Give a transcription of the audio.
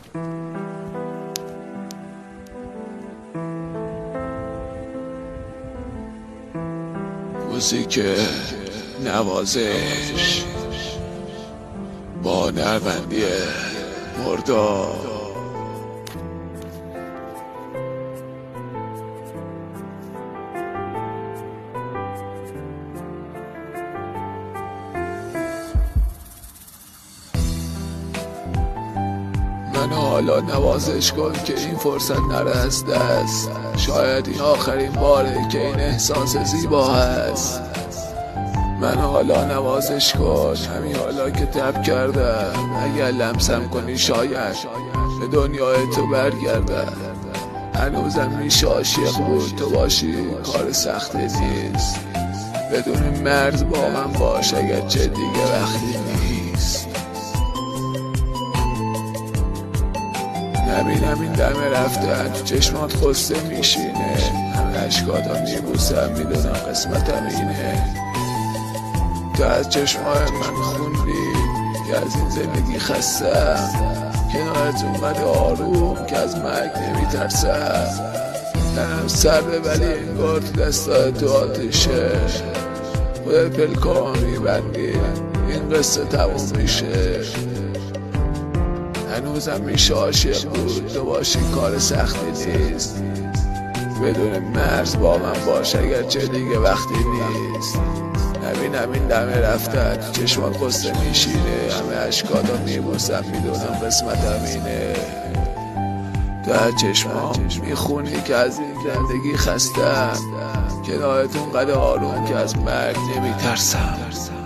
موزیک نوازش با نروندی مرداد. منو حالا نوازش کن که این فرصت نره از دست. شاید این آخرین باره که این احساس زیبا هست. منو حالا نوازش کن، همین حالا که تب کردم. اگر لمسم کنی شاید به دنیای تو برگردم. هنوزم میشه عاشق بود تو باشی، کار سختی نیست. بدون مرز با من باش اگر چه دیگه وقتی نیست. نبینم این دم رفتن تو چشمات خسته میشینه. همه اشکاتا میبوسم میدونم قسمتم اینه. تو از چشمای من خوندی که از این زندگی خستم. کنارت اومده آروم که از مرگ نمیترسم. تنم سرده ولی انگار تو دستای تو آتیشه. خودت پلکا میبندی این قصه تموم میشه. هنوزم میشه عاشق بود تو باشی، کار سختی نیست. بدون مرز با من باش اگر چه دیگه وقتی نیست. نبینم این دم رفتن تو چشمات قصه میشینه. همه اشکاتا میبوسم میدونم قسمتم اینه. تو از چشمام میخونی که از این زندگی خستم. کنارتون قد آروم که از مرگ نمیترسم.